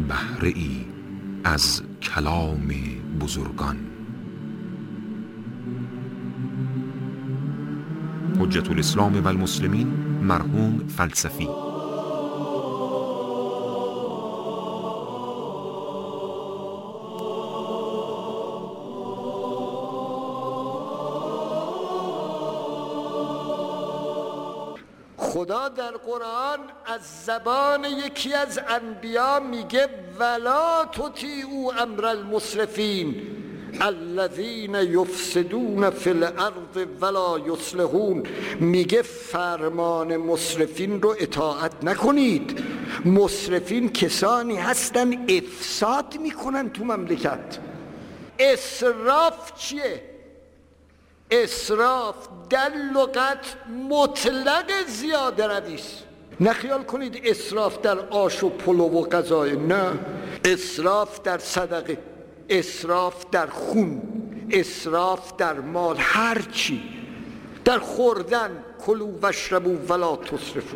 بهره ای از کلام بزرگان. حجت الاسلام و المسلمین مرحوم فلسفی. خدا در قرآن از زبان یکی از انبیا میگه ولا تطیعوا امر المسرفین الذین یفسدون فی الارض ولا یصلحون. میگه فرمان مسرفین رو اطاعت نکنید. مسرفین کسانی هستن افساد میکنن تو مملکت. اسراف چیه؟ اسراف در لغت مطلق زیاده رویست. نه خیال کنید اسراف در آش و پلو و غذای، نه. اسراف در صدقه، اسراف در خون، اسراف در مال، هر چی. در خوردن کلوا واشربوا ولا تسرفوا.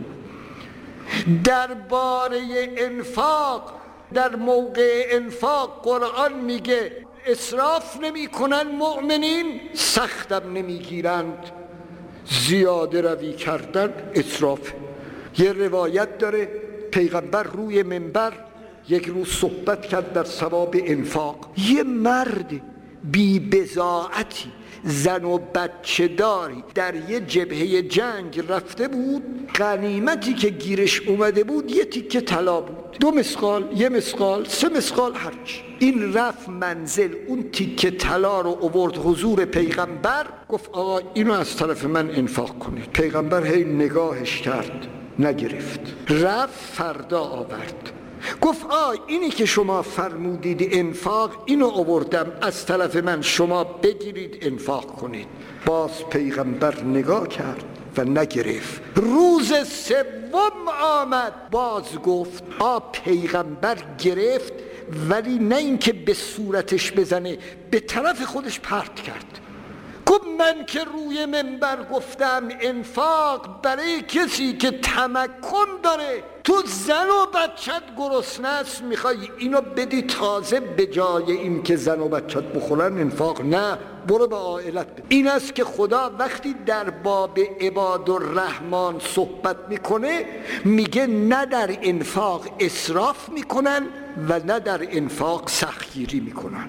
درباره انفاق، در موقع انفاق قرآن میگه اسراف نمی کنن مؤمنین، سختم نمی گیرند. زیاده روی کردن اسراف. یه روایت داره پیغمبر روی منبر یک روز صحبت کرد در ثواب انفاق. یه مرد بی بضاعتی، زن و بچه داری، در یه جبهه جنگ رفته بود. غنیمتی که گیرش اومده بود یه تیکه طلا بود، 2 مسقال، 1 مسقال، 3 مسقال، هرچی. این رفت منزل، اون تیکه طلا رو آورد حضور پیغمبر، گفت آقا اینو از طرف من انفاق کنید. پیغمبر هی نگاهش کرد، نگرفت. رفت فردا آورد، گفت اینی که شما فرمودید انفاق، اینو آوردم از طرف من، شما بگیرید انفاق کنید. باز پیغمبر نگاه کرد و نگرفت. روز سوم آمد، باز گفت. پیغمبر گرفت، ولی نه اینکه به صورتش بزنه، به طرف خودش پرت کرد. گفت من که روی منبر گفتم انفاق برای کسی که تمکن داره، تو زن و بچت گرسنه است میخوای اینو بدی، تازه به جای این که زن و بچت بخورن انفاق نه، برو به عائلت بده. این است که خدا وقتی در باب عباد الرحمن صحبت میکنه میگه نه در انفاق اسراف میکنن و نه در انفاق سختگیری میکنن.